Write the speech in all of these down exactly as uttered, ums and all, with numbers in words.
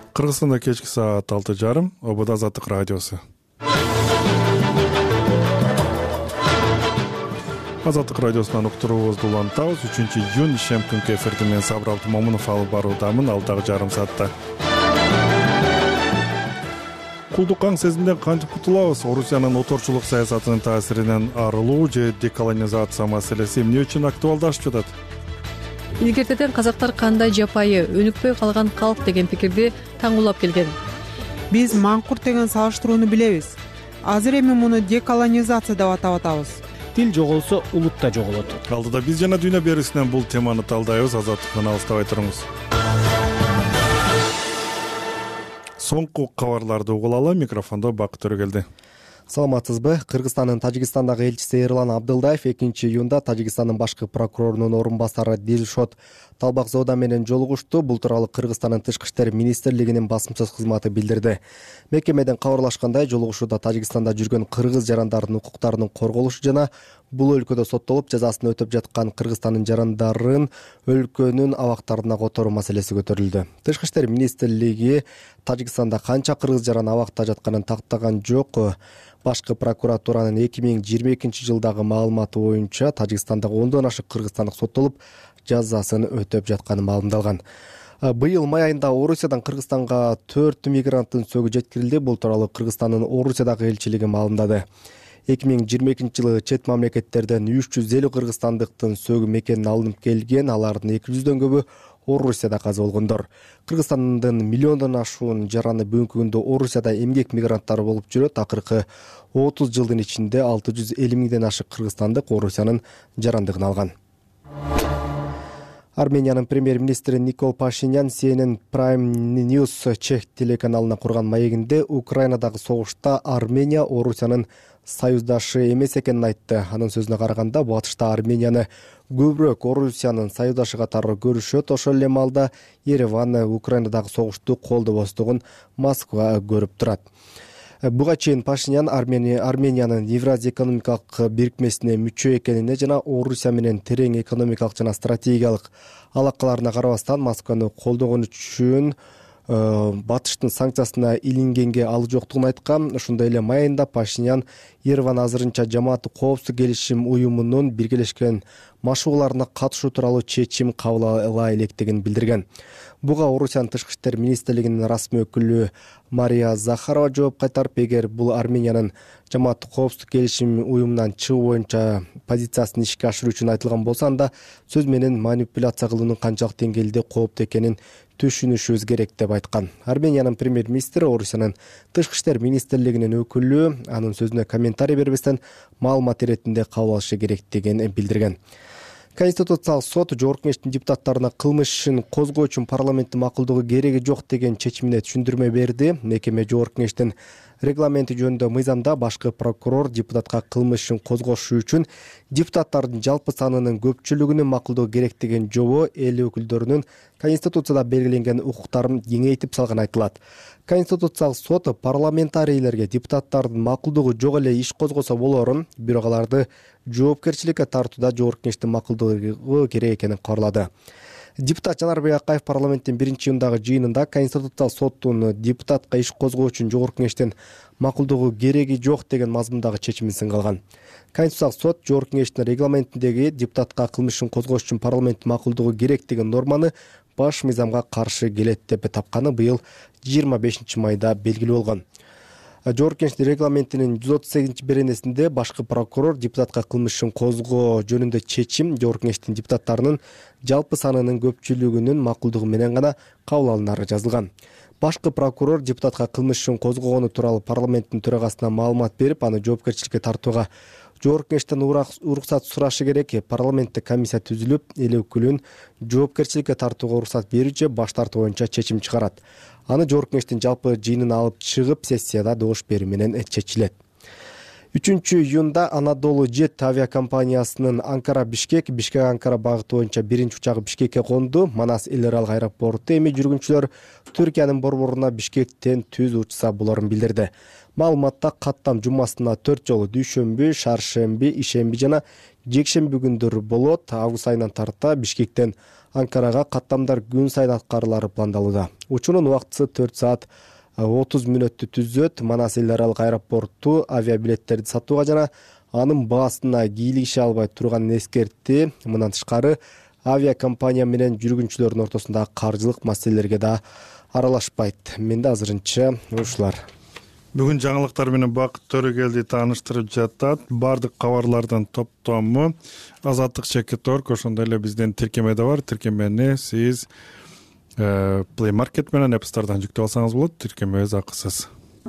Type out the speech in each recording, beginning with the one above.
Кыргызстанда кечки саат алты жарым, Обода Азаттык радиосу. Азаттык радиосунан уктуруубузду улантабыз. үчүнчү июнь ишем күнкү эфирди мен Сабыр Абдымомунов алып баруудамын алдагы жарым саатта. Кулдук аң сезимден кантип кутулабыз? Орусиянын оторчулук саясатынын таасиринен арылуу же деколонизация маселеси эмне үчүн актуалдашып жатат? Илгертеден казактар кандай жапайы, өнүкпөй калган калк деген пикирди таңуулап келген. Биз маңкурт деген салыштырууну билебиз. Азыр эми муну деколонизация деп атап атабыз. Тил жоголсо улут да жоголот. Алдыда биз жана дүйнө берүүсүнөн бул теманы талдайбыз. Азаттыктан алыстабай туруңуз. Соңку кабарларды угулалы. Микрофондо Бакыт Төрөгелди. Саламатсызбы? Кыргызстандын Тажикстандагы элчиси Эрлан Абдылдаев экинчи июнда Тажикстандын башкы прокурорунун орун басары Дилшот Талбакзода менен жолугушту. Бул тууралуу Кыргызстандын Тышкы иштер министрлигинин басмачыл кызматы билдирди. Мекемеден кабарлашкандай, жолугушууда Тажикстанда жүргөн кыргыз жарандарынын укуктарынын корголушу жана бул өлкөдө соттолуп жазасын өтөп жаткан Кыргызстандын жарандарын өлкөнүн абактарына которуу маселеси көтөрүлдү. Тышкы иштер министрлиги Тажикстанда канча кыргыз жаран абакта жатканын тактаган жок. Башкы прокуратуранын эки миң жыйырма экинчи жылдагы маалыматы боюнча Тажикстандагы ондон ашык кыргызстандык соттолуп жазасын өтөп жатканы маалымдалган. Быйыл май айында Орусиядан Кыргызстанга төрт мигранттын сөгү жеткирилди. Бул тууралуу Кыргызстандын Орусиядагы элчилиги маалымдады. эки миң жыйырма экинчи жылы чет мамлекеттерден үч жүз элүү кыргызстандыктын сөгү мекенине алынып келген, алардын эки жүздөн көбү Орусияда каза болгондор. Кыргызстандын миллиондон ашуун жараны бүгүнкү күндө Орусияда эмгек мигранттары болуп жүрөт. Акыркы отуз жылдын ичинде алты жүз элүү миңден ашык кыргызстандык Орусиянын жарандыгын алган. Армениянын премьер-министри Никол Пашинян Си Эн Эн Prime News чех телеканалына курган маегинде Украинадагы согушта Армения Орусиянын союздашы эмес экенин айтты. Анын сөзүнө караганда, батышта Арменияны көбүрөөк Орусиянын союздашы катары көрүшөт. Ошол эле маалда Ереван Украинадагы согушту колдобостугун Москва көрүп турат. Буга чейин Пашинян Армения Армениянын Евразия экономикалык бирикмесине мүчө экенине жана Орусия менен терең экономикалык жана стратегиялык алакаларына карабастан Москваны колдогон үчүн батыштын санкциясына илингенге ал жоктугун айткан. Ошондой эле май айында Пашинян Ереван азырынча жамааттык коопсуздук келишим уюмунун биргелешкен машыгууларына катышуу тууралуу чечим кабыл ала электигин билдирген. Буга Орусиянын Тышкы иштер министрлигинин расмий өкүлү Мария Захарова жооп кайтарып, эгер бул Армениянын жамааттык коопсуздук келишим уюмунан чыгуу боюнча позициясын ишке ашыруу үчүн айтылган болсо, анда сөз менен манипуляция кылуунун канчалык деңгээлде кооптуу экенин түшүнүшүбүз керек деп айткан. Армениянын премьер-министри Орусиянын Тышкы иштер министрлигинин өкүлү анын сөзүнө комментарий бербестен маалымат иретинде кабыл алышы керектигин билдирген. Конституциялык сот Жогорку Кеңештин депутаттарына кылмыш ишин козгоо үчүн парламенттин макулдугу кереги жок деген чечимине түшүндүрмө берди. Мекеме Жогорку Кеңештин регламенти жөнүндө мыйзамда башкы прокурор депутатка кылмыш ишин козгошу үчүн депутаттардын жалпы санынын көпчүлүгүнүн макулдугу керек деген жобо эл өкүлдөрүнүн Конституцияда белгиленген укуктарын кеңейтип салганы айтылат. Конституциялык сот парламентарийлерге депутаттардын макулдугу жок эле иш козгосо болорун, бирок аларды жоопкерчиликке тартууда Жогорку Кеңештин макулдугу керек экенин кабарлады. Депутат Жанарбек Акаев парламенттин биринчи июндагы жыйынында Конституциялык соттун депутатка иш козгоо үчүн Жогорку Кеңештин макулдугу кереги жок деген мазмундагы чечимин сынгалган. Конституциялык сот Жогорку Кеңештин регламентиндеги депутатка кылмыш ишин козгош үчүн парламенттин макулдугу керек деген норманы баш мыйзамга каршы келет деп тапканы быйыл жыйырма бешинчи майда белгилүү болгон. Жогорку Кеңештин регламентинин жүз отуз сегизинчи беренесинде башкы прокурор депутатка кылмыш ишин козгоо жөнүндө чечим Жогорку Кеңештин депутаттарынын жалпы санынын көпчүлүгүнүн макулдугу менен гана кабыл алынары жазылган. Башкы прокурор депутатка кылмыш ишин козгогону тууралуу парламенттин төрагасына маалымат берип, аны жоопкерчиликке тартууга Жогорку Кеңештен уруксат сурашы керек. Парламентте комиссия түзүлүп, эл өкүлүн жоопкерчиликке тартууга уруксат берүү же баш тартуу боюнча чечим чыгарат. Аны Жогорку Кеңештин жалпы жыйынына алып чыгып, сессияда добуш берүү менен чечилет. үчүнчү июнда Анадолу Жет авиакомпаниясынын Анкара Бишкек, Бишкек Анкара багыты боюнча биринчи учагы Бишкекке конду. Манас эл аралык аэропорту эми жүргүнчүлөр Түркиянын борборуна Бишкектен түз учса болорун билдирди. Маалыматта каттам жумасына төрт жолу дүйшөмбү, шаршемби, ишемби жана жекшемби күндөр болот. Август айынан тарта Бишкектен Анкарага каттамдар күн сайын аткарылары пландалууда. Учуунун убактысы төрт саат отуз мүнөттү түзөт. Манас эл аралык аэропорту авиабилеттерди сатууга жана анын баасына кийлигише албай турганын эскертти. Мындан тышкары авиакомпания менен жүргүнчүлөрдүн ортосундагы каржылык маселелерге да аралашпайт. Менде азырынча ушулар. Бүгүн жаңылыктар менен Бакыт Төрөгелди тааныштырып жатат. Бардык кабарлардын топтому Азаттык Чекиторг, ошондой эле биздин тиркемеде бар. Тиркемени сиз Play Market менен App Store'дан жүктөп алсаңыз болот. Тиркемебиз акысыз.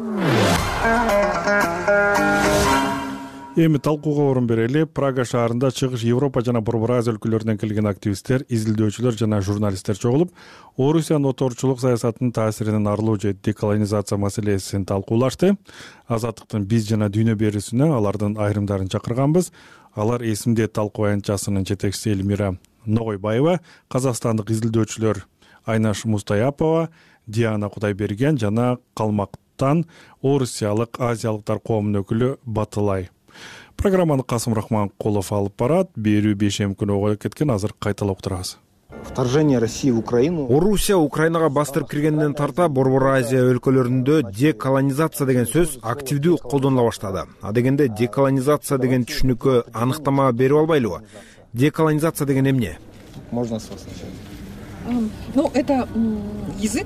Эми талкууга орун берели. Прага шаарында Чыгыш Европа жана Борбор Азия өлкөлөрүнөн келген активисттер, изилдөөчүлөр жана журналисттер чогулуп, Орусиянын оторчулук саясатынын таасиринен арылуу же деколонизация маселесин талкуулашты. Азаттыктын биз жана дүйнө берүүсүнө алардын айрымдарын чакырганбыз. Алар эсимде талкуу аянтчасынын жетекчиси Элмира Ногойбаева, казакстандык изилдөөчүлөр Айнаш Мустаяпова, Диана Кудайберген жана Калмактан Орусиялык азиялыктар коомунун өкүлү Батылай. Программаны Касым Рахманкулов алып барат. Берүү бейшем күнү ого кеткен, азыр кайталап турабыз. Вторжение России в Украину. Орусия Украинага бастырып киргенден тарта Борбор Азия өлкөлөрүндө деколонизация деген сөз активдүү колдонула баштады. А дегенде деколонизация деген түшүнүккө аныктама берип албайлыбы? Деколонизация деген эмне? Можно с вас начать? Ну, это язык.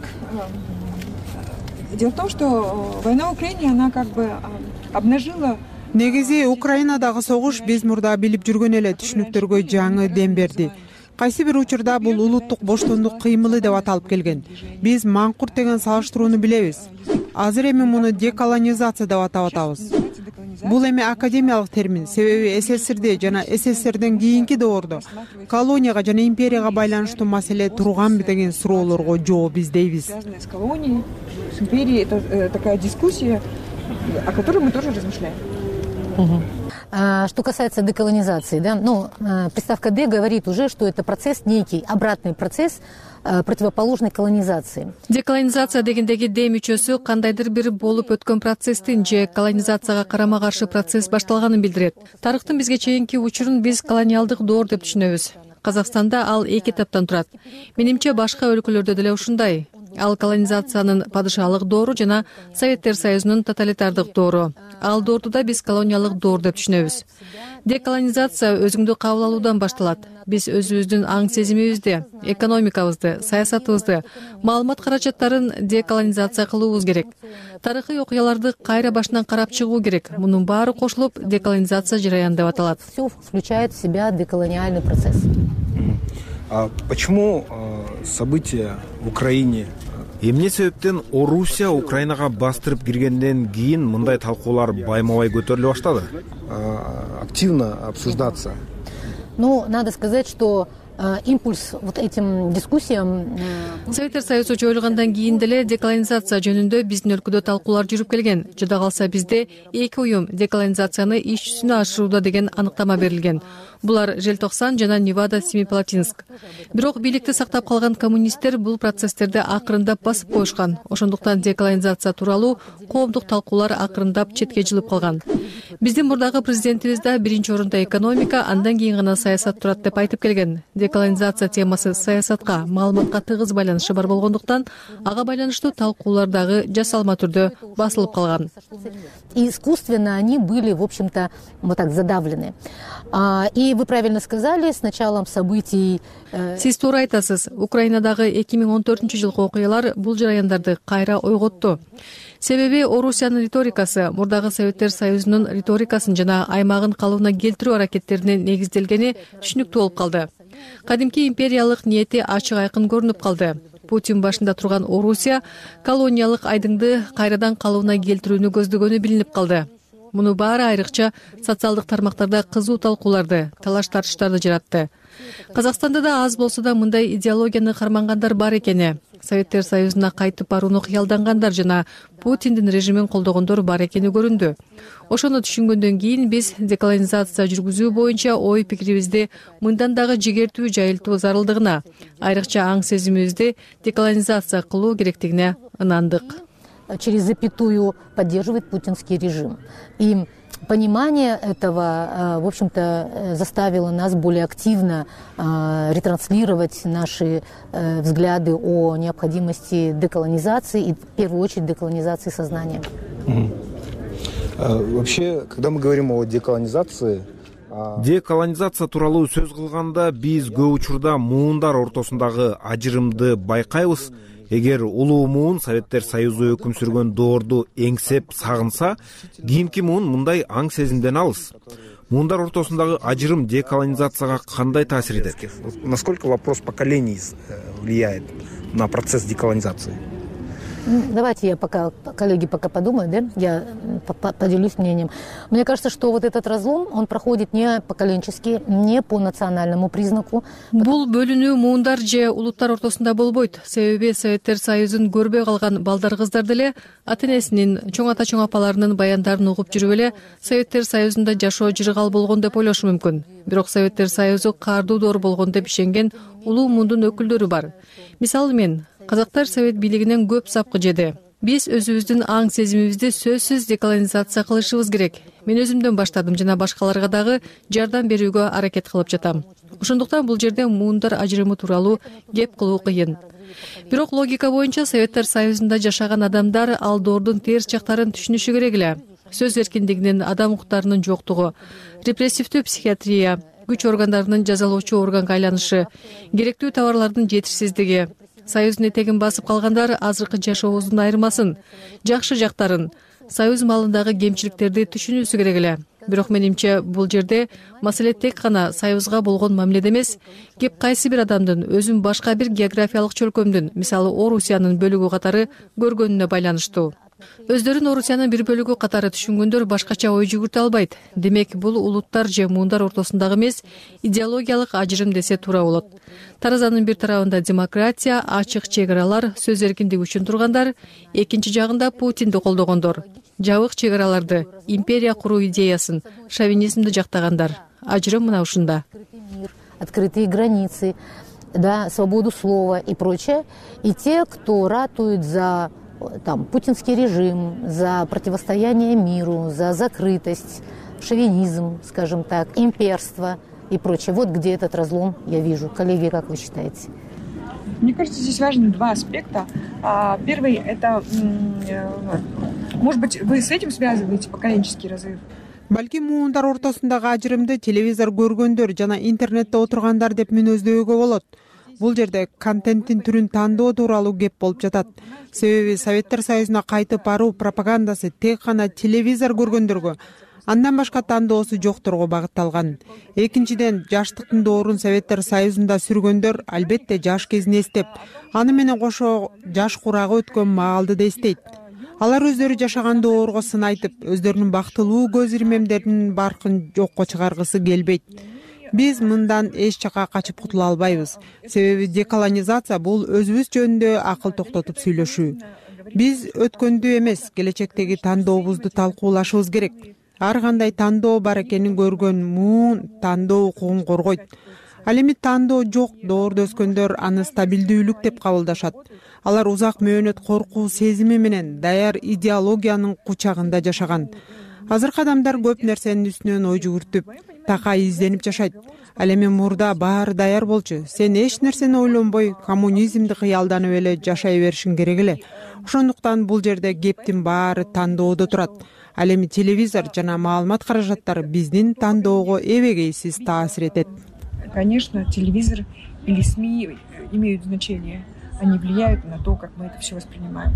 Дело в том, что война в Украине, она как бы обнажила... Негизи Украинадагы согуш биз мурда билип жүргөн эле түшүнүктөргө жаңы дем берди. Кайсы бир учурда бул улуттук боштондук кыймылы деп аталып келген. Биз маңкурт деген салыштырууну билебиз. Азыр эми муну деколонизация деп атап атабыз. Бул эми академиялык термин, себеби СССРде жана СССРден кийинки доордо колонияга жана империяга байланыштуу маселе турганбы деген суроолорго жооп издейбиз. С колонией, с империей, это такая дискуссия, о которой мы тоже размышляем. Угу. А, что касается деколонизации, да, ну, приставка «д» говорит уже, что это процесс некий, обратный процесс, противоположной колонизации. Деколонизация дегендеги «д» мүчөсү кандайдыр бир болуп өткөн процесстин же колонизацияга карама каршы процесс башталганын билдирет. Тарыхтын бизге чейинки учурун биз колониалдык доор деп түшүнөбүз. Казакстанда ал эки этаптан турат. Менимче башка өлкөлөрдө деле ушундай. Ал колонизациянын падышалык доору жана Советтер Союзунун тоталитардык доору. Ал доорду да биз колониялык доор деп түшүнөбүз. Деколонизация өзүңдү кабыл алуудан башталат. Биз өзүбүздүн аң сезимибизди, экономикабызды, саясатыбызды, маалымат каражаттарын деколонизация кылуубуз керек. Тарыхый окуяларды кайра башынан карап чыгуу керек. Мунун баары кошулуп деколонизация жараяны деп аталат. Все включает в себя деколониальный процесс. А почему э, события в Украине? Эмне себептен Орусия Украинага бастырып киргенден кийин мындай талкуулар байма-бай көтөрүлө баштады? Э, активно обсуждаться. Ну, надо сказать, что э, импульс вот этим дискуссиям... Советтер Союзу жоюлгандан кийин деле деколонизация жөнүндө биздин өлкөдө талкуулар жүрүп келген. Жада калса бизде эки уюм деколонизацияны иш жүзүнө ашырууда деген аныктама берилген. Булар Желтоксан жана Невада Семипалатинск. Бирок бийликти сактап калган коммунисттер бул процесстерди акырындап басып коюшкан. Ошондуктан деколонизация тууралуу коомдук талкуулар акырындап четке жылып калган. Биздин мурдагы президентибиз да биринчи орунда экономика, андан кийин гана саясат турат деп айтып келген. Деколонизация темасы саясатка, маалыматка тыгыз байланышы бар болгондуктан ага байланыштуу талкуулар дагы жасалма түрдө басылып калган. И искусственно они были, в общем-то, вот так задавлены. А, и вы правильно сказали, с началом событий... Э... Сиз туура айтасыз. Украинадагы эки миң он төртүнчү жылкы окуялар бул жараяндарды кайра ойготту. Себеби Орусиянын риторикасы мурдагы Советтер Союзунун риторикасын жана аймагын калыбына келтирүү аракеттерине негизделгени түшүнүктүү болуп калды. Кадимки империялык ниети ачык айкын көрүнүп калды. Путин башында турган Орусия колониялык айдыңды кайрадан калыбына келтирүүнү көздөгөнү билинип калды. Муну баары айрыкча социалдык тармактарда кызуу талкууларды, талаш-тартыштарды жаратты. Казакстанда да аз болсо да мындай идеологияны кармангандар бар экени. Советтер Союзуна кайтып барууну кыялдангандар жана Путиндин режимин колдогондор бар экени көрүндү. Ошону түшүнгөндөн кийин биз деколонизация жүргүзүү боюнча ой пикирибизди мындан дагы жигертүү жайылтуу зарылдыгына, айрыкча аң сезимибизди деколонизация кылуу керектигине ынандык. Через запятую поддерживает путинский режим. И понимание этого, в общем-то, заставило нас более активно ретранслировать наши взгляды о необходимости деколонизации и, в первую очередь, деколонизации сознания. Вообще, когда мы говорим о деколонизации, деколонизация тууралуу сөз кылганда биз көп учурда муундар ортосундагы ажырымды байкайбыз. Эгер улуу муун Советтер Союзу өкүм сүргөн доорду эңсеп сагынса, кийинки муун мындай аң сезимден алыс. Муундар ортосундагы ажырым деколонизацияга кандай таасир этет? Насколько вопрос поколений влияет на процесс деколонизации? Давайте я пока, коллеги, пока подумают, да, я поделюсь мнением. Мне кажется, что вот этот разлом, он проходит не поколенчески, не по национальному признаку. Бул бөлүнүү муундар же улуттар ортосунда болбойт. Себеби Советтер Союзун көрбөй калган балдар кыздар деле ата энесинин, чоң ата чоң апаларынын баяндарын угуп жүрүп эле Советтер Союзунда жашоо жыргал болгон деп ойлошу мүмкүн. Бирок Советтер Союзу каардуу доор болгон деп ишенген улуу муундун өкүлдөрү бар. Мисалы мен казактар совет бийлигинен көп сапкы жеди. Биз өзүбүздүн аң сезимибизди сөзсүз деколонизация кылышыбыз керек. Мен өзүмдөн баштадым жана башкаларга дагы жардам берүүгө аракет кылып жатам. Ошондуктан бул жерде муундар ажырымы тууралуу кеп кылуу кыйын. Бирок логика боюнча Советтер Союзунда жашаган адамдар ал доордун терс жактарын түшүнүшү керек эле. Сөз эркиндигинин, адам укуктарынын жоктугу, репрессивдүү психиатрия, күч органдарынын жазалоочу органга айланышы, керектүү товарлардын жетишсиздиги, Союздун этегин басып калгандар азыркы жашообуздун айырмасын, жакшы жактарын, Союз малындагы кемчиликтерди түшүнүүсү керек эле. Бирок менимче бул жерде маселе тек гана Союзга болгон мамиледе эмес, кеп кайсы бир адамдын өзүн башка бир географиялык чөлкөмдүн, мисалы Орусиянын бөлүгү катары көргөнүнө байланыштуу. Өздөрүн Орусиянын бир бөлүгү катары түшүнгөндөр башкача ой жүгүртө албайт. Демек, бул улуттар же муундар ортосундагы эмес, идеологиялык ажырым десе туура болот. Таразанын бир тарабында демократия, ачык чек аралар, сөз эркиндиги үчүн тургандар, экинчи жагында Путинди колдогондор. Жабык чек араларды, империя куруу идеясын, шовинизмди жактагандар. Ажырым мына ушунда. Открытые границы, да, свободу слова и прочее. И те, кто ратует за там, путинский режим, за противостояние миру, за закрытость, шовинизм, скажем так, имперство и прочее. Вот где этот разлом я вижу. Коллеги, как вы считаете? Мне кажется, здесь важны два аспекта. Первый – это, может быть, вы с этим связываете поколенческий разрыв? Балки муундар ортосундагы ажырымды телевизор көргөндөр жана интернетте отургандар деп мүнөздөөгө болот. Бул жерде контенттин түрүн тандоо тууралуу кеп болуп жатат. Себеби Советтер Союзуна кайтып баруу пропагандасы тек гана телевизор көргөндөргө, андан башка тандоосу жокторго багытталган. Экинчиден, жаштыктын доорун Советтер Союзунда сүргөндөр албетте жаш кезин эстеп, аны менен кошо жаш курагы өткөн маалды да эстейт. Алар өздөрү жашаган доорго сын айтып, өздөрүнүн бактылуу көз ирмемдеринин баркын жокко чыгаргысы келбейт. Биз мындан эч жака качып кутула албайбыз. Себеби деколонизация бул өзүбүз жөнүндө акыл токтотуп сүйлөшүү. Биз өткөндү эмес, келечектеги тандообузду талкуулашыбыз керек. Ар кандай тандоо бар экенин көргөн муун тандоо укугун коргойт. Ал эми тандоо жок доордо өскөндөр аны стабилдүүлүк деп кабылдашат. Алар узак мөөнөт коркуу сезими менен даяр идеологиянын кучагында жашаган. Азыркы адамдар көп нерсенин үстүнөн ой жүгүртүп, такай изденип жашайт. Ал эми мурда баары даяр болчу. Сен эч нерсени ойлонбой, коммунизмди кыялданып эле жашай беришиң керек эле. Ошондуктан бул жерде кептин баары тандоодо турат. Ал эми телевизор жана маалымат каражаттары биздин тандоого эбегейсиз таасир этет. Конечно, телевизор или СМИ имеют значение. Они влияют на то, как мы это все воспринимаем.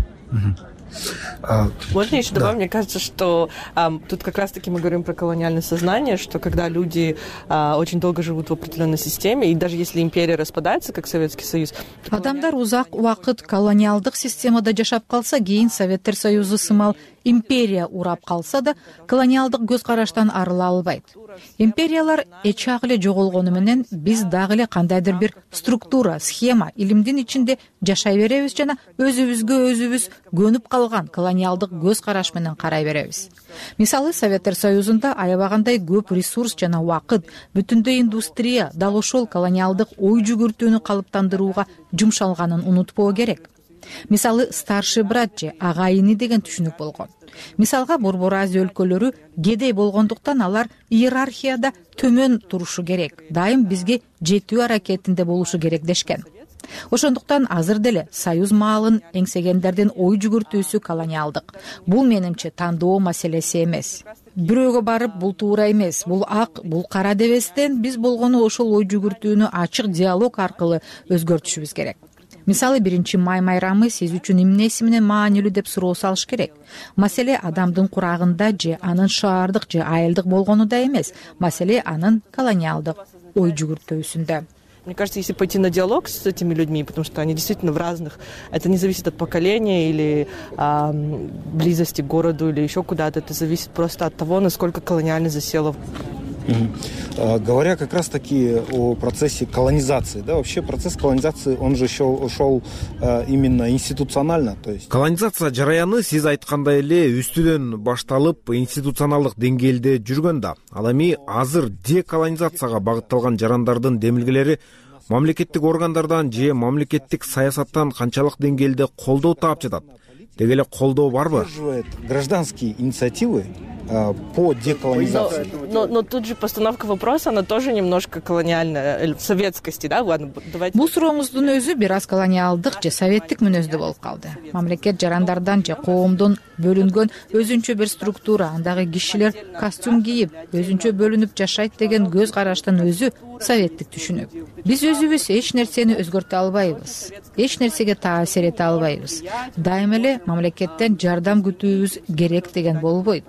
А, Можно еще добавить? Да. Мне кажется, что а, тут как раз-таки мы говорим про колониальное сознание, что когда люди а, очень долго живут в определенной системе, и даже если империя распадается, как Советский Союз... Адамдар узак убакыт колониалдык системада жашап калса, кийин Советтер Союзу сымал империя урап калса да, колониалдык көз караштан арыла албайт. Империялар эч ак эле жоголгону менен биз дагы эле кандайдыр бир структура, схема, илимдин ичинде жашай беребиз жана өзүбүзгө өзүбүз көнүп калган колониалдык көз караш менен карай беребиз. Мисалы, Советтер Союзунда аябагандай көп ресурс жана убакыт, бүтүндөй индустрия дал ошол колониалдык ой жүгүртүүнү калыптандырууга жумшалганын унутпоо керек. Мисалы, старший брат же агайыны деген түшүнүк болгон. Мисалга, Борбор Азия өлкөлөрү кедей болгондуктан алар иерархияда төмөн турушу керек, дайым бизге жетүү аракетинде болушу керек дешкен. Ошондуктан азыр деле союз маалын эңсегендердин ой жүгүртүүсү колониалдык. Бул менимче тандоо маселеси эмес. Бирөөгө барып бул туура эмес, бул ак, бул кара дебестен биз болгону ошол ой жүгүртүүнү ачык диалог аркылуу өзгөртүшүбүз керек. Мисалы, биринчи май майрамы сиз үчүн эмнеси менен маанилүү деп суроо салыш керек. Маселе адамдын курагында же анын шаардык же айылдык болгонуда эмес, маселе анын колониалдык ой жүгүртүүсүндө. Мне кажется, если пойти на диалог с этими людьми, потому что они действительно в разных, это не зависит от поколения или а, близости к городу или еще куда-то, это зависит просто от того, насколько колониально засело. Говоря как раз-таки о процессе колонизации, да, вообще процесс колонизации, он же еще ушел именно институционально, то есть. Колонизация жараяны сиз айткандай эле үстүдөн башталып институционалдык деңгээлде жүргөн да. Ал эми азыр деколонизацияга багытталган жарандардын демилгелери мамлекеттик органдардан же мамлекеттик саясаттан канчалык деңгээлде колдоо таап жатат? Деги эле колдоо барбы? Гражданские инициативы по деколонизации. Но, но, но тут же постановка вопроса, она тоже немножко колониальная, в советскости, да? Ладно, давайте. Бул сурооңуздун өзү бир аз колониалдык же советтик мүнөздүү болуп калды. Мамлекет жарандардан же коомдон бөлүнгөн өзүнчө бир структура, андагы кишилер костюм кийип, өзүнчө бөлүнүп жашайт деген көз караштын өзү советтик түшүнүк. Биз өзүбүз эч нерсени өзгөртө албайбыз, эч нерсеге таасир эте албайбыз. Дайым эле мамлекеттен жардам күтүүбүз керек деген болбойт.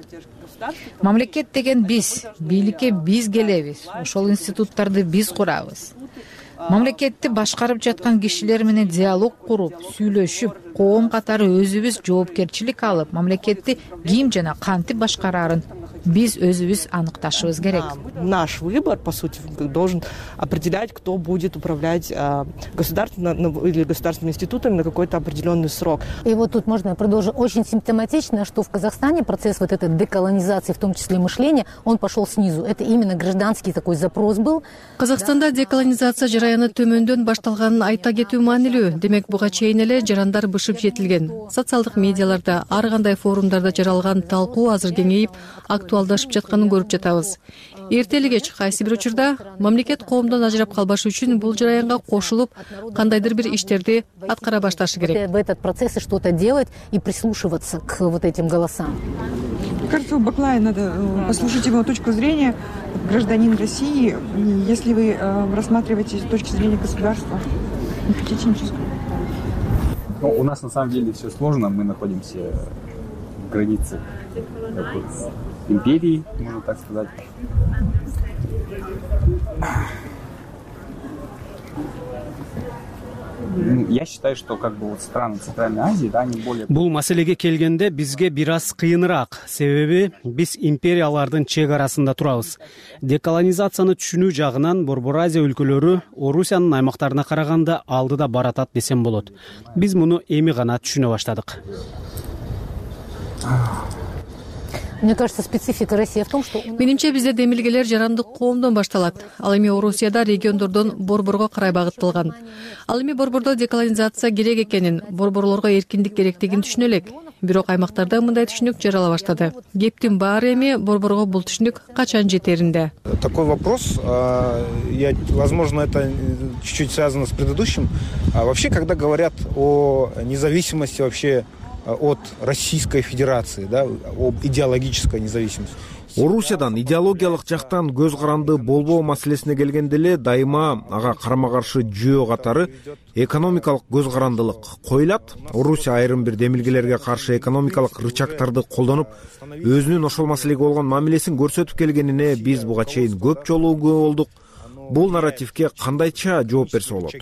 Мамлекет деген биз, бийликке биз келебиз, ошол институттарды биз курабыз. Мамлекетти башкарып жаткан кишилер менен диалог куруп, сүйлөшүп, коом катары өзүбүз жоопкерчилик алып, мамлекетти ким жана кантип башкарарын биз өзүбүз аныкташыбыз керек. Наш выбор, по сути, должен определять, кто будет управлять э, государственным или государственными институтами на какой-то определенный срок. И вот тут можно я продолжу. Очень симптоматично, что в Казахстане процесс вот этой деколонизации, в том числе мышления, он пошел снизу. Это именно гражданский такой запрос был. Казакстанда деколонизация жараяны төмөндөн башталганын айта кетүү маанилүү. Демек, буга чейин эле жарандар бышып жетилген. Социалдык медиаларда, ар кандай форумдарда жаралган талкуу азыр кеңейип, актуалдашып жатканын көрүп жатабыз. Эртели кеч кайсы бир учурда мамлекет коомдон ажырап калбашы үчүн бул жараянга кошулуп, кандайдыр бир иштерди аткара башташы керек. В этот процесс что-то делать и прислушиваться к вот этим голосам. Мне кажется, у Баклая надо послушать его точку зрения, гражданин России, если вы рассматриваете с точки зрения государства. Не хотите ничего сказать? Ну, у нас на самом деле все сложно, мы находимся в границе империи, можно так сказать. Я считаю, что как бы вот страны Центральной Азии, да, они более... Бул маселеге келгенде бизге бир аз кыйыныраак, себеби биз империялардын чек арасында турабыз. Деколонизацияны түшүнүү жагынан Борбор Азия өлкөлөрү Орусиянын аймактарына караганда алдыда баратат десем болот. Биз муну эми гана түшүнө баштадык. Мне кажется, специфика России в том, что... Менимче бизде демилгелер жарандык коомдон башталат. Ал эми Орусияда региондордон борборго карай багытталган. Ал эми борбордо деколонизация керек экенин, борборлорго эркиндик керектигин түшүнө элек. Бирок аймактарда мындай түшүнүк жарала баштады. Кептин баары эми борборго бул түшүнүк качан жетеринде. Такой вопрос, я, возможно, это чуть-чуть связано с предыдущим. Вообще, когда говорят о независимости вообще от Российской Федерации, да, об идеологической независимости. Орусиядан идеологиялык жактан көз каранды болбоо маселесине келгенде эле дайыма ага карама-каршы жөө катары экономикалык көз карандылык коюлат. Орусия айрым бир демилгелерге каршы экономикалык рычагтарды колдонуп, өзүнүн ошол маселеге болгон мамилесин көрсөтүп келгенине биз буга чейин көп жолу күбө болдук. бул нарративке кандайча жооп берсе болот?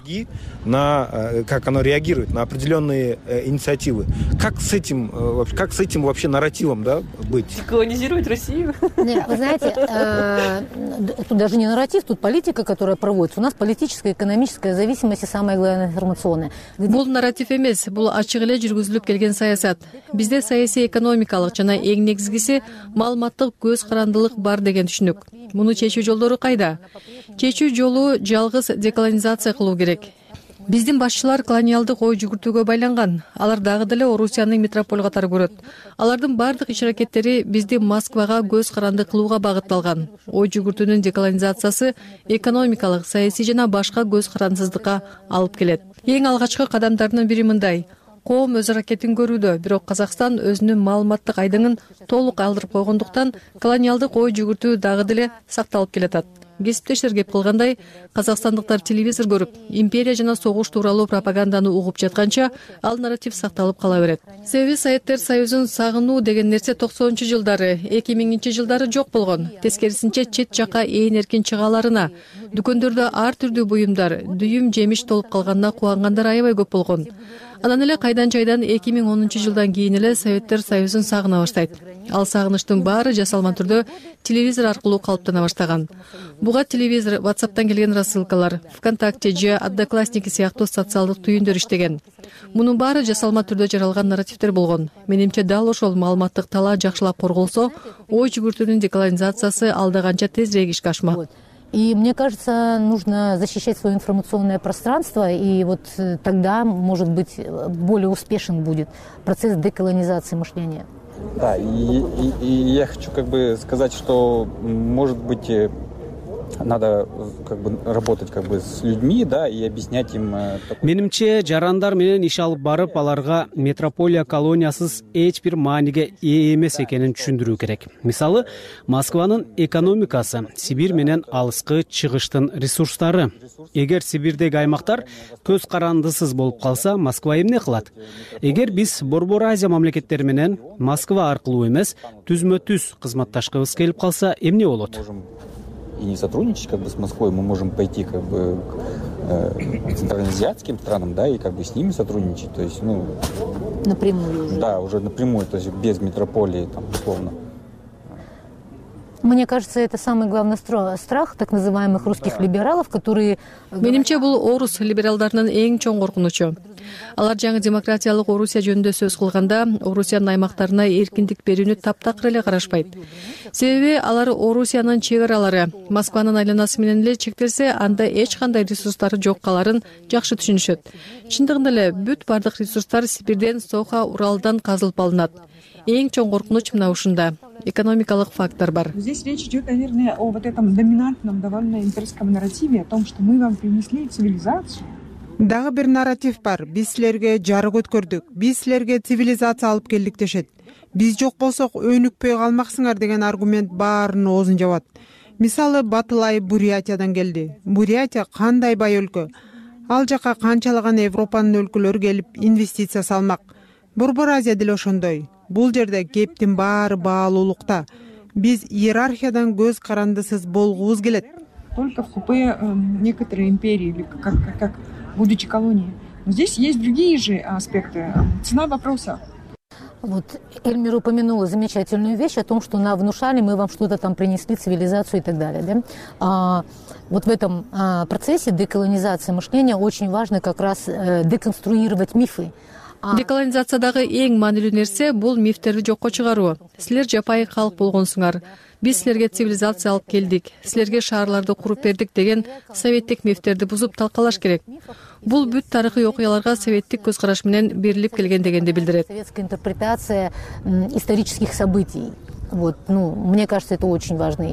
На как оно реагирует на определенные инициативы. Как с этим, как с этим вообще нарративом, да, быть? Колонизировать Россию? Нет, вы знаете, э, тут даже не нарратив, тут политика, которая проводится. У нас политическая, экономическая зависимость и самое главное информационная. Бул нарратив эмес, бул ачык эле жүргүзүлүп келген саясат. Бизде саясий экономикалык жана эң негизгиси маалыматтык көз карандылык бар деген түшүнүк. Муну чечүү жолдору кайда? Чечүү жолу жалгыз деколонизация кылуу керек. Биздин башчылар колониалдык ой жүгүртүүгө байланган. Алар дагы деле Орусияны метрополь катары көрөт. Алардын бардык иш-аракеттери бизди Москвага көз каранды кылууга багытталган. Ой жүгүртүүнүн деколонизациясы экономикалык, саясий жана башка көз карандысыздыкка алып келет. Эң алгачкы кадамдардын бири мындай: коом өз аракетин көрүүдө, бирок Казакстан өзүнүн маалыматтык айдыңын толук алдырып койгондуктан колониалдык ой жүгүртүү дагы деле сакталып келатат. Кесиптештер кеп кылгандай, казакстандыктар телевизор көрүп, империя жана согуш тууралуу пропаганданы угуп жатканча, ал нарратив сакталып кала берет. Себеби Советтер Союзун сагынуу деген нерсе токсонунчу жылдары, эки миңинчи жылдары жок болгон. Тескерисинче чет жака ээн эркин чыгааларына, дүкөндөрдө ар түрдүү буюмдар, дүйүм жемиш толуп калганына кубангандар аябай көп болгон. Анан эле кайдан жайдан эки миң онунчу жылдан кийин эле Советтер Союзун сагына баштайт. Ал сагынычтын баары жасалма түрдө телевизор аркылуу калыптана баштаган. Буга телевизор, WhatsApp'тан келген рассылкалар, ВКонтакте же Одноклассники сыяктуу социалдык түйүндөр иштеген. Мунун баары жасалма түрдө жаралган нарративдер болгон. Менимче дал ошол маалыматтык талаа жакшылап корголсо, ой жүгүртүүнүн деколонизациясы алда канча тезирээк ишке ашмак. И мне кажется, нужно защищать свое информационное пространство, и вот тогда, может быть, более успешен будет процесс деколонизации мышления. Да, и, и, и я хочу как бы сказать, что, может быть, надо как бы работать как бы с людьми, да, и объяснять им. Менимче, жарандар менен иш алып барып, аларга метрополия колониясыз эч бир мааниге ээ эмес экенин түшүндүрүү керек. Мисалы, Москванын экономикасы, Сибирь менен алыскы чыгыштын ресурстары. Эгер Сибирдеги аймактар көз карандысыз болуп калса, Москва эмне кылат? Эгер биз Борбор Азия мамлекеттери менен Москва аркылуу эмес, түзмө-түз кызматташкыбыз келип калса, эмне болот? И не сотрудничать как бы с Москвой, мы можем пойти как бы к э, центральноазиатским странам, да, и как бы с ними сотрудничать, то есть, ну... Напрямую уже. Да, уже напрямую, то есть без метрополии, там, условно. Мне кажется, это самый главный страх так называемых русских либералов, которые... Менимче, бул орус либералдарынын эң чоң коркунучу. Алар жаңы демократиялык Орусия жөнүндө сөз кылганда, Орусиянын аймактарына эркиндик берүүнү таптакыр эле карашпайт. Себеби алар Орусиянын чек аралары Москванын айланасы менен эле чектелсе, анда эч кандай ресурстары жок каларын жакшы түшүнүшөт. Чындыгында эле бүт бардык ресурстар Сибирден, Соха, Уралдан казылып алынат. Эң чоң коркунуч мына ушунда. Экономикалык фактор бар. Здесь речь идет, наверное, о вот этом доминантном, довольно имперском нарративе, о том, что мы вам принесли цивилизацию. Дагы бир нарратив бар. Биз силерге жарык өткөрдүк. Биз силерге цивилизация алып келдик дешет. Биз жок болсок өнүкпөй калмаксыңар деген аргумент баарынын оозун жабат. Мисалы, Батылай Бурятиядан келди. Бурятия кандай бай өлкө. Ал жака канчалаган Европанын өлкөлөрү келип инвестиция салмак. Борбор Азия деле ошондой. Бул жерде кептин баары баалуулукта. Биз иерархиядан көз карандысыз болгубуз келет. Только в купе э, некоторые империи, или как, как, как будучи колонией. Но здесь есть другие же аспекты. Цена вопроса. Вот Эльмир упомянула замечательную вещь о том, что нам внушали, мы вам что-то там принесли, цивилизацию и так далее. Да? А, вот в этом а, процессе деколонизации мышления очень важно как раз э, деконструировать мифы. Деколонизациядагы эң маанилүү нерсе бул мифтерди жокко чыгаруу. Силер жапайы калк болгонсуңар. Биз силерге цивилизация алып келдик, силерге шаарларды куруп бердик деген советтик мифтерди бузуп талкалаш керек. Бул бүт тарыхый окуяларга советтик көз караш менен берилип келген дегенди билдирет. Советская интерпретация исторических событий. Вот, ну, мне кажется, это очень важный.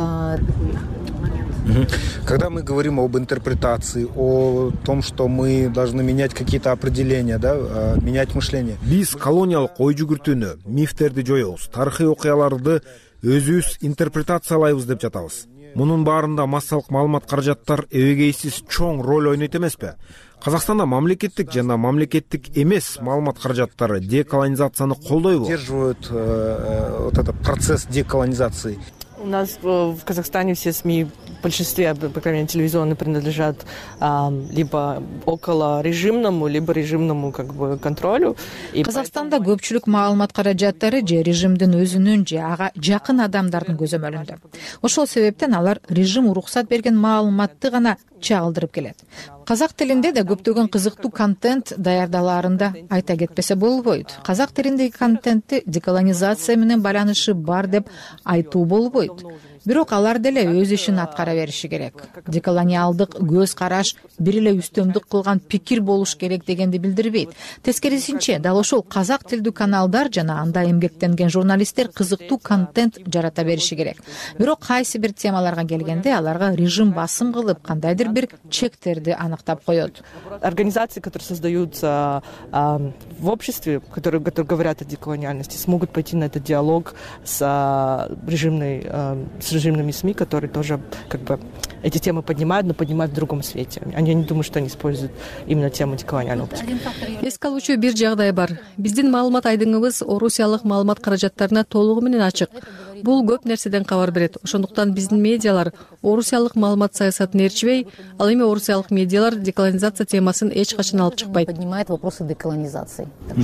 Когда мы говорим об интерпретации, о том, что мы должны менять какие-то определения, да, менять мышление. Биз колониялык ой жүгүртүүнү, мифтерди жоебуз, тарыхый окуяларды өзүбүз интерпретациялайбыз деп жатабыз. Мунун баарында массалык маалымат каражаттар эбегейсиз чоң роль ойнойт эмеспи? Казакстанда мамлекеттик жана мамлекеттик эмес маалымат каражаттары деколонизацияны колдойбу? Поддерживают э, вот этот процесс деколонизации. У нас в Казахстане все СМИ, в большинстве, по крайней мере, телевизионные, принадлежат а, либо около режимному, либо режимному как бы контролю. Казакстанда көпчүлүк маалымат каражаттары же режимдин өзүнүн же ага жакын адамдардын көзөмөлүндө. Ошол себептен алар режим уруксат берген маалыматты гана чагылдырып келет. Казак тилинде да көптөгөн кызыктуу контент даярдалаарында айта кетпесе болбойт. Казак тилиндеги контентти деколонизация менен байланышы бар деп айтуу болбойт. Бирок алар деле өз ишин аткара бериши керек. Деколониалдык көз караш бир эле үстөмдүк кылган пикир болуш керек дегенди билдирбейт. Тескерисинче, дал ошол казак тилдүү каналдар жана анда эмгектенген журналисттер кызыктуу контент жарата бериши керек. Бирок кайсы бир темаларга келгенде аларга режим басым кылып, кандайдыр бир чектерди аныктап коет. Организации, которые создаются а, в обществе, которые, которые говорят о деколониальности, смогут пойти на этот диалог с а, режимной а, с режимными СМИ, которые тоже как бы эти темы поднимают, но поднимают в другом свете. Они не думают, что они используют именно тему деколониального общества. Эске алуучу бир жагдай бар. Биздин маалымат айдыңыбыз орусиялык маалымат каражаттарына толугу менен ачык. Бул көп нерседен кабар берет. Ошондуктан биздин медиалар орусиялык маалымат саясатын ээрчибей, ал эми орусиялык медиалар деколонизация темасын эч качан алып чыкпайт. Поднимает вопросы деколонизации.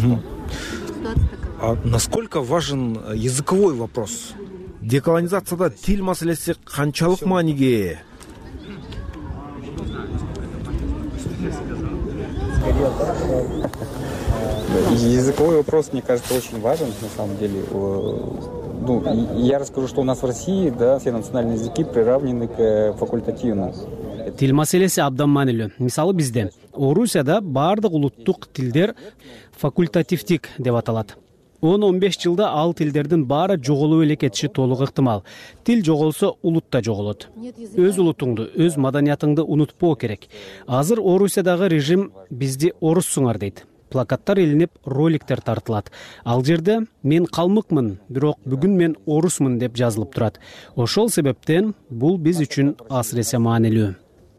А насколько важен языковой вопрос? Деколонизацияда тил маселеси канчалык мааниге ээ? Языковой вопрос, мне кажется, очень важен, на самом деле. Ну, я расскажу, что у нас в России, да, все национальные языки приравнены к факультативному. Тил маселеси абдан маанилүү. Мисалы бизде Орусияда баардык улуттук тилдер факультативдик деп аталат. он он беш жылда ал тилдердин баары жоголуп эле кетиши толук ыктымал. Тил жоголсо улут да жоголот. Өз улутуңду, өз маданиятыңды унутпоо керек. Азыр Орусиядагы режим бизди оруссуңар дейт. Плакаттар илинип, роликтер тартылат. Ал жерде мен калмыкмын, бирок бүгүн мен орусмун деп жазылып турат. Ошол себептен бул биз үчүн асыресе маанилүү.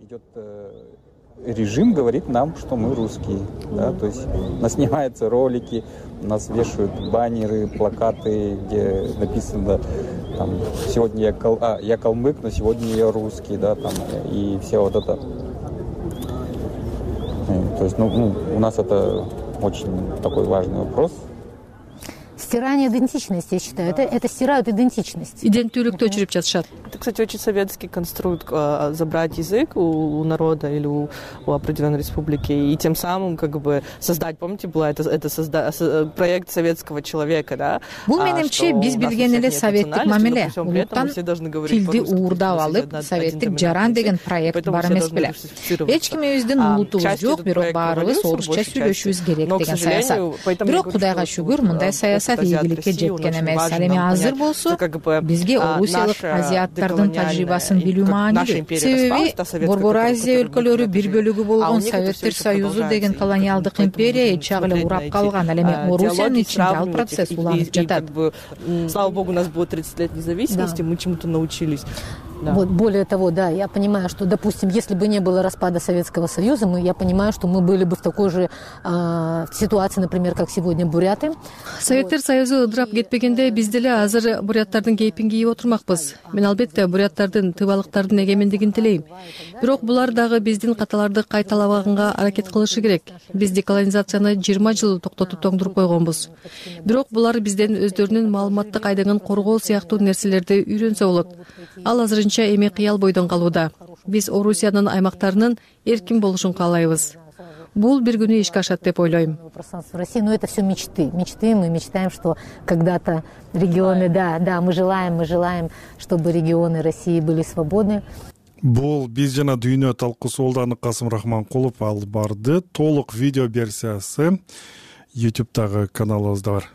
Режим говорит нам, что мы русские, да, то есть у нас снимаются ролики, у нас вешают баннеры, плакаты, где написано там, сегодня я, кал... а, я калмык, но сегодня я русский, да, там, и все вот это. То есть, ну, ну, у нас это очень такой важный вопрос. Стирание идентичности, я считаю. Это, это стирают идентичность. Иденттүүлүктү өчүрүп жатышат. Это, кстати, очень советский конструкт а, забрать язык у, у народа или у, у определенной республики и тем самым как бы создать, помните, была это, это созда, проект советского человека, да? Бул менимче биз билген эле советтик мамиле. Улуттан тилди уурдап алып, советтик жаран деген проект бар эмес беле. Эч кимибиздин улутубуз жок, бирок баарыбыз орусча сүйлөшүбүз керек деген саясат. Бирок Кудайга шүгүр, мындай саясат ийгиликке жеткен эмес. Ал эми азыр болсо бизге орусиялык азиаттардын тажрыйбасын билүү маанилүү. Себеби Борбор Азия өлкөлөрү бир бөлүгү болгон Советтер Союзу деген колониалдык империя эч жагы эле урап калган. Ал эми Орусиянын ичинде ал процесс уланып жатат. Слава богу, у нас было тридцать лет независимости, мы чему-то научились. Да. Вот, более того, да, я понимаю, что, допустим, если бы не было распада Советского Союза, мы, я понимаю, что мы были бы в такой же э, ситуации, например, как сегодня буряты. Советтер Союзу ыдырап кетпегенде биз деле азыр буряттардын кейпин кийип отурмакпыз. Мен албетте буряттардын, тыбалыктардын эгемендигин тилейм. Бирок булар дагы биздин каталарды кайталабаганга аракет кылышы керек. Биз деколонизацияны жыйырма жыл токтотуп тоңдуруп койгонбуз. Бирок булар бизден өздөрүнүн маалыматтык айдыгын коргоо сыяктуу нерселерди үйрөнсө болот. Ал азыр эми кыял бойдон калууда. Биз Орусиянын аймактарынын эркин болушун каалайбыз. Бул бир күнү ишке ашат деп ойлойм. В России, но это все мечты. Мечты, мы мечтаем, что когда-то регионы, да, да, мы желаем, мы желаем, чтобы регионы России были свободны. Бул биз жана дүйнө талкуусу Олданы Касым Рахманкулов алып барды. Толук видео версиясы YouTube'дагы каналыбызда бар.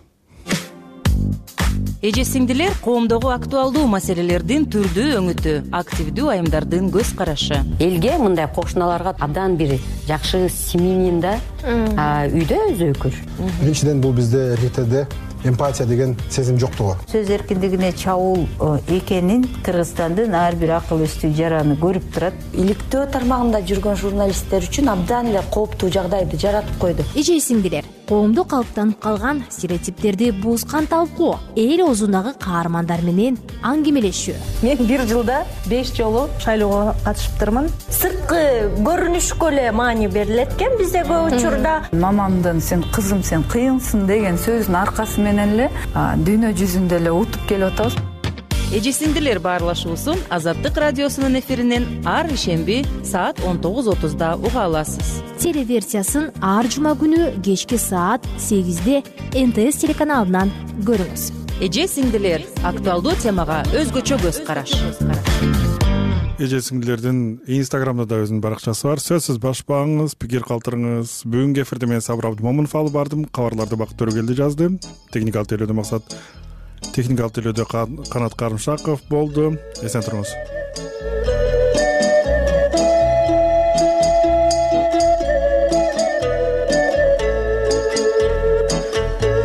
Эже сиңдилер, коомдогу актуалдуу маселелердин түрдүү өңүтү, активдүү айымдардын көз карашы. Элге мындай кошуналарга абдан бир жакшы семьянин да үйдө өзөкүр. Биринчиден бул бизде РТД эмпатия деген сезим жоктугу. Сөз эркиндигине чабуул экенин Кыргызстандын ар бир акыл-эстүү жараны көрүп турат. Иликтөө тармагында жүргөн журналисттер үчүн абдан эле кооптуу жагдайды жаратып койду. Эже сиңдилер, коомдо калыптанып калган стереотиптерди бузган талкуу, эл оозундагы каармандар менен аңгемелешүү. Мен бир жылда беш жолу шайлоого катышыптырмын. Сырткы көрүнүшкө эле маани берилет экен бизде көп учурда. Мамамдын "сен кызым, сен кыйынсың" деген сөзүнүн аркасы менен эле дүйнө жүзүндө эле утуп келип атабыз. Эже сиңдилер баарлашуусун Азаттык радиосунун эфиринен ар ишемби саат он тогуз отузда уга аласыз. Телеверсиясын ар жума күнү кечки саат сегизде эн тэ эс телеканалынан көрүңүз. Эже сиңдилер актуалдуу темага өзгөчө көз караш. Эже сиңдилердин инстаграмда да өзүнүн баракчасы бар. Сөзсүз башпаңыз, пикир калтырыңыз. Бүгүнкү эфирде мен Сабыр Абдымомунов алып бардым. Кабарларды Бакыт Төрөгелди жазды. Техникалык тейлөөдө максат Техникалык тейлөөдө Канат Карымшаков болду. Эсен туруңуз.